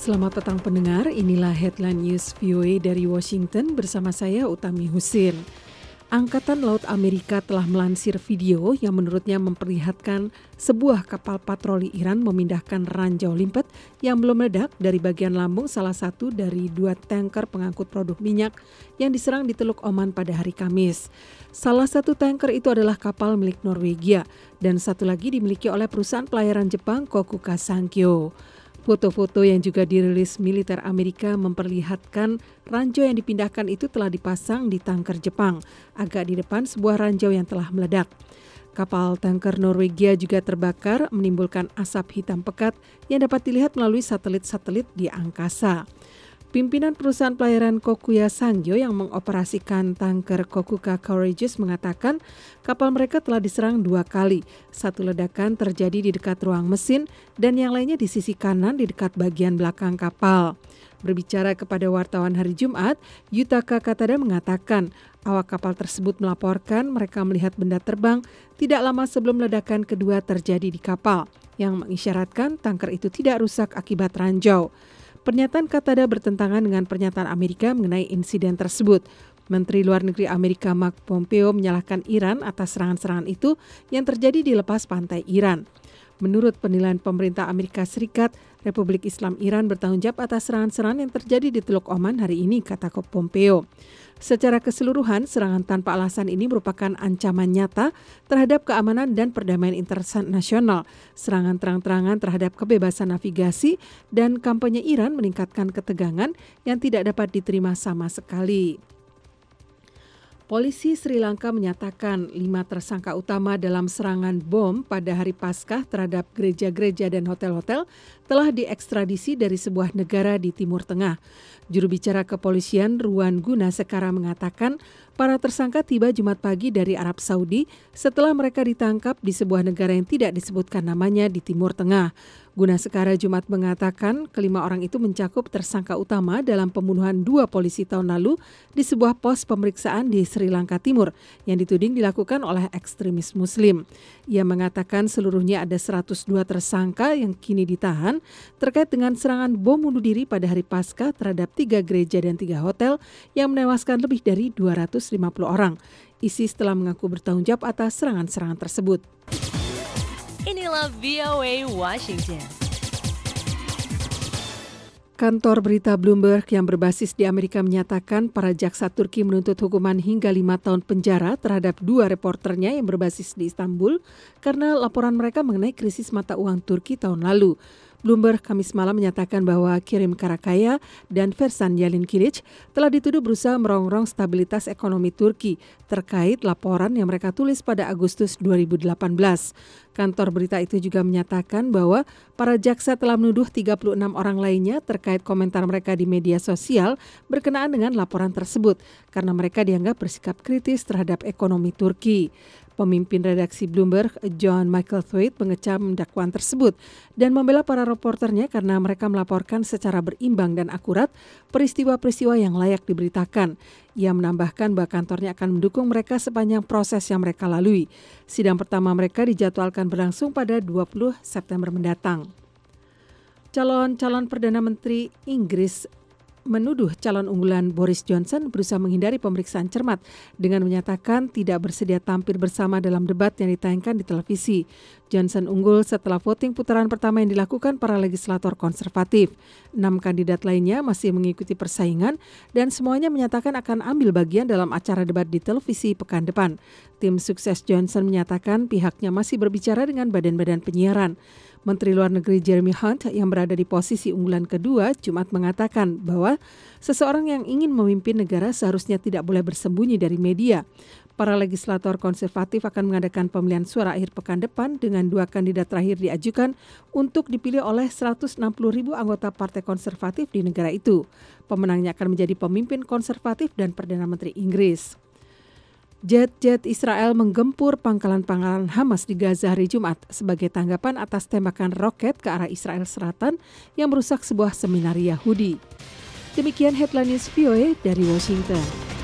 Selamat petang pendengar, inilah Headline News VOA dari Washington bersama saya Utami Husin. Angkatan Laut Amerika telah melansir video yang menurutnya memperlihatkan sebuah kapal patroli Iran memindahkan ranjau limpet yang belum meledak dari bagian lambung salah satu dari 2 tanker pengangkut produk minyak yang diserang di Teluk Oman pada hari Kamis. Salah satu tanker itu adalah kapal milik Norwegia dan satu lagi dimiliki oleh perusahaan pelayaran Jepang Kokuka Sankyo. Foto-foto yang juga dirilis militer Amerika memperlihatkan ranjau yang dipindahkan itu telah dipasang di tanker Jepang, agak di depan sebuah ranjau yang telah meledak. Kapal tanker Norwegia juga terbakar, menimbulkan asap hitam pekat yang dapat dilihat melalui satelit-satelit di angkasa. Pimpinan perusahaan pelayaran Kokuya Sankyo yang mengoperasikan tanker Kokuka Courageous mengatakan kapal mereka telah diserang 2 kali. Satu ledakan terjadi di dekat ruang mesin dan yang lainnya di sisi kanan di dekat bagian belakang kapal. Berbicara kepada wartawan hari Jumat, Yutaka Katada mengatakan awak kapal tersebut melaporkan mereka melihat benda terbang tidak lama sebelum ledakan kedua terjadi di kapal, yang mengisyaratkan tanker itu tidak rusak akibat ranjau. Pernyataan Katada bertentangan dengan pernyataan Amerika mengenai insiden tersebut. Menteri Luar Negeri Amerika Mike Pompeo menyalahkan Iran atas serangan-serangan itu yang terjadi di lepas pantai Iran. Menurut penilaian pemerintah Amerika Serikat, Republik Islam Iran bertanggung jawab atas serangan-serangan yang terjadi di Teluk Oman hari ini, kata Pompeo. Secara keseluruhan, serangan tanpa alasan ini merupakan ancaman nyata terhadap keamanan dan perdamaian internasional. Serangan terang-terangan terhadap kebebasan navigasi dan kampanye Iran meningkatkan ketegangan yang tidak dapat diterima sama sekali. Polisi Sri Lanka menyatakan 5 tersangka utama dalam serangan bom pada hari Paskah terhadap gereja-gereja dan hotel-hotel telah diekstradisi dari sebuah negara di Timur Tengah. Juru bicara kepolisian Ruan Gunasekara mengatakan para tersangka tiba Jumat pagi dari Arab Saudi setelah mereka ditangkap di sebuah negara yang tidak disebutkan namanya di Timur Tengah. Gunasekara Jumat mengatakan kelima orang itu mencakup tersangka utama dalam pembunuhan 2 polisi tahun lalu di sebuah pos pemeriksaan di Sri Lanka Timur yang dituding dilakukan oleh ekstremis Muslim. Ia mengatakan seluruhnya ada 102 tersangka yang kini ditahan terkait dengan serangan bom bunuh diri pada hari Paskah terhadap 3 gereja dan 3 hotel yang menewaskan lebih dari 250 orang. ISIS telah mengaku bertanggung jawab atas serangan-serangan tersebut. Inilah VOA Washington. Kantor berita Bloomberg yang berbasis di Amerika menyatakan para jaksa Turki menuntut hukuman hingga 5 tahun penjara terhadap 2 reporternya yang berbasis di Istanbul karena laporan mereka mengenai krisis mata uang Turki tahun lalu. Bloomberg Kamis malam menyatakan bahwa Kerim Karakaya dan Fersan Yalinkilic telah dituduh berusaha merongrong stabilitas ekonomi Turki terkait laporan yang mereka tulis pada Agustus 2018. Kantor berita itu juga menyatakan bahwa para jaksa telah menuduh 36 orang lainnya terkait komentar mereka di media sosial berkenaan dengan laporan tersebut karena mereka dianggap bersikap kritis terhadap ekonomi Turki. Pemimpin redaksi Bloomberg, John Michael Thwaite, mengecam dakwaan tersebut dan membela para reporternya karena mereka melaporkan secara berimbang dan akurat peristiwa-peristiwa yang layak diberitakan. Ia menambahkan bahwa kantornya akan mendukung mereka sepanjang proses yang mereka lalui. Sidang pertama mereka dijadwalkan berlangsung pada 20 September mendatang. Calon Perdana Menteri Inggris menuduh calon unggulan Boris Johnson berusaha menghindari pemeriksaan cermat dengan menyatakan tidak bersedia tampil bersama dalam debat yang ditayangkan di televisi. Johnson unggul setelah voting putaran pertama yang dilakukan para legislator konservatif. 6 kandidat lainnya masih mengikuti persaingan dan semuanya menyatakan akan ambil bagian dalam acara debat di televisi pekan depan. Tim sukses Johnson menyatakan pihaknya masih berbicara dengan badan-badan penyiaran. Menteri Luar Negeri Jeremy Hunt yang berada di posisi unggulan kedua Jumat mengatakan bahwa seseorang yang ingin memimpin negara seharusnya tidak boleh bersembunyi dari media. Para legislator konservatif akan mengadakan pemilihan suara akhir pekan depan dengan 2 kandidat terakhir diajukan untuk dipilih oleh 160.000 anggota partai konservatif di negara itu. Pemenangnya akan menjadi pemimpin konservatif dan Perdana Menteri Inggris. Jet-jet Israel menggempur pangkalan-pangkalan Hamas di Gaza hari Jumat sebagai tanggapan atas tembakan roket ke arah Israel Selatan yang merusak sebuah seminar Yahudi. Demikian Headline News VOA dari Washington.